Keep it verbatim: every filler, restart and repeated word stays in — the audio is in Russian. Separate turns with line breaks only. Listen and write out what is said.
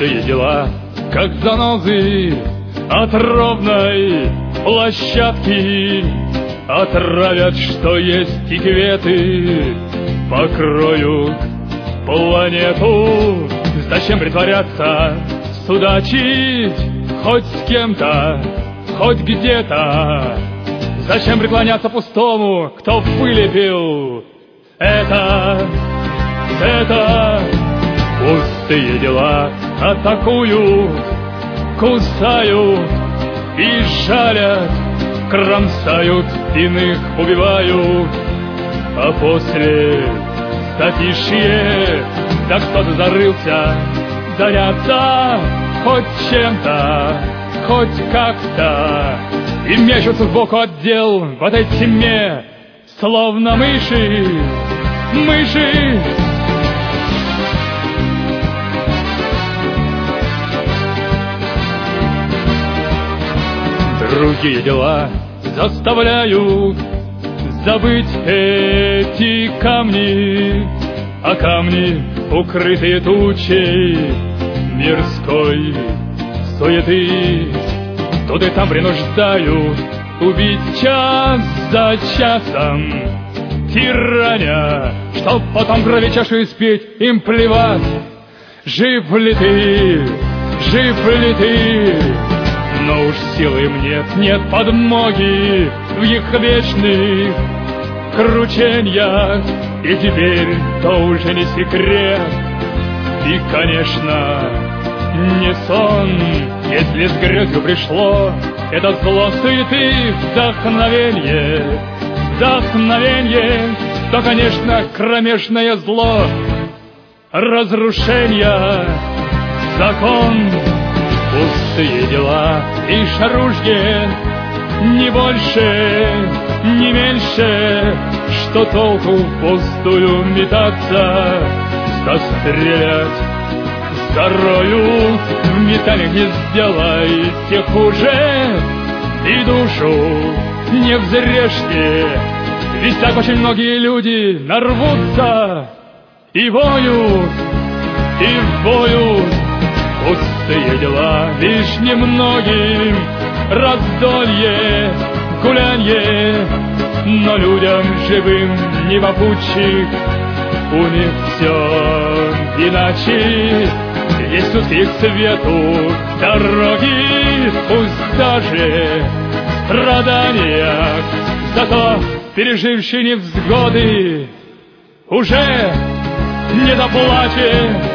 Пустые дела, как занозы от ровной площадки, отравят, что есть и кветы, покроют планету. Зачем притворяться, судачить хоть с кем-то, хоть где-то? Зачем преклоняться пустому, кто в пыли пил? Это, это пустые дела атакуют, кусают и жалят, кромсают, иных убивают, а после затишье, да кто-то зарылся заняться хоть чем-то, хоть как-то, и мечутся сбоку от дел в этой тьме, словно мыши, мыши. Другие дела заставляют забыть эти камни, а камни, укрытые тучей мирской суеты, тут и там принуждают убить час за часом, тираня, чтоб потом крови чашу испить, им плевать, жив ли ты, жив ли ты. Но уж силы им нет, нет подмоги в их вечных крученьях, и теперь то уже не секрет, и, конечно, не сон, если с грязью пришло это зло суеты, вдохновенье, вдохновенье, то, конечно, кромешное зло, разрушение, закон. Пустые дела, лишь оружие, не больше, не меньше, что толку впустую метаться, застрелять здоровью в металле не сделайте хуже, и душу не взрежьте, ведь так очень многие люди нарвутся и воют, и воют. Пустые дела лишь немногим, раздолье, гулянье, но людям живым, не попутчик, у них все иначе. Есть узкие к свету дороги, пусть даже в страданиях, зато пережившие невзгоды уже не доплачет.